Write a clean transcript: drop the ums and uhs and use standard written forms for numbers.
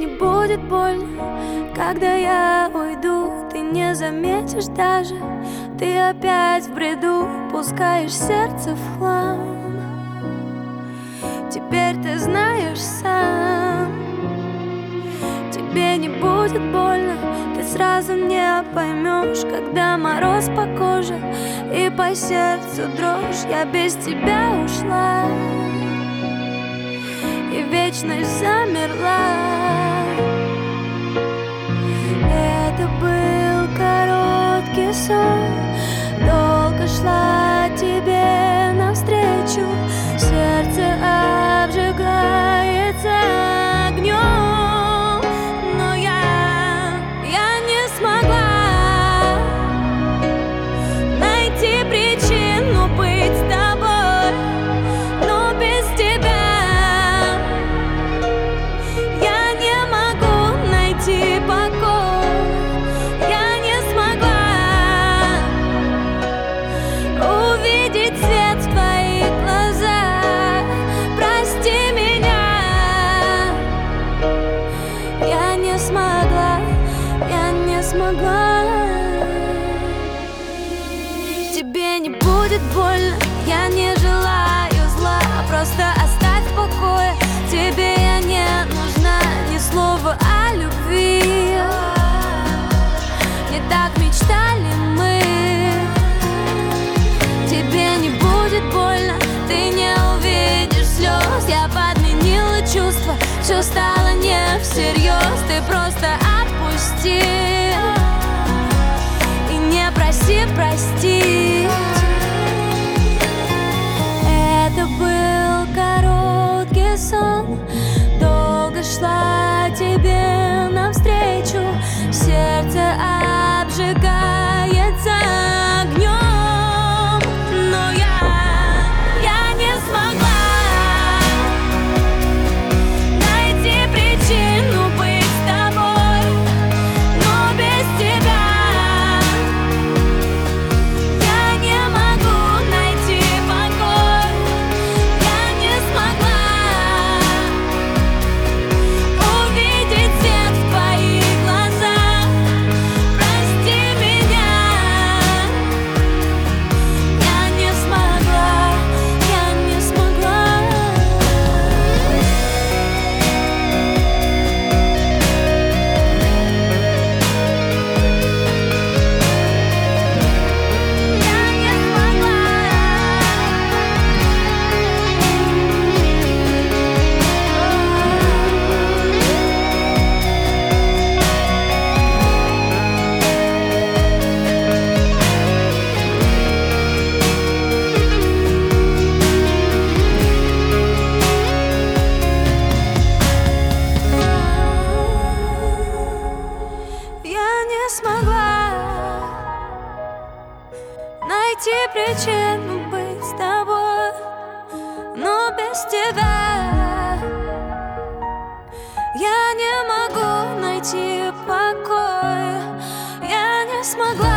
не будет больно, когда я уйду. Ты не заметишь даже, ты опять в бреду пускаешь сердце в хлам. Теперь ты знаешь сам, тебе не будет больно. Ты сразу не поймешь, когда мороз по коже и по сердцу дрожь. Я без тебя ушла и вечность замерла. Это был короткий сон, долго шла тебе навстречу. Сердце обжигается огнем, но я не смогла найти причину быть с тобой. Но без тебя я не могу найти покой. Я не смогла увидеть свет в твоих глазах. Прости меня, я не смогла, я не смогла. Тебе не будет больно, я не желаю зла. Просто оставь в покое, тебе я не нужна. Ни слова о любви, не так мечтали мы. Тебе не будет больно, ты не увидишь слез. Я подменила чувства, все стало не всерьез. Ты просто отпусти и не проси простить. Это был короткий сон, долго шла тебе навстречу. Сердце обжигается огнем, но я не смогла найти причину быть с тобой. Но без тебя я не могу найти покой. Я не смогла увидеть свет в твоих глазах. Прости меня, я не смогла, я не смогла. Я не смогла. Я не смогла найти причину быть с тобой. Но без тебя я не могу найти покой. Я не смогла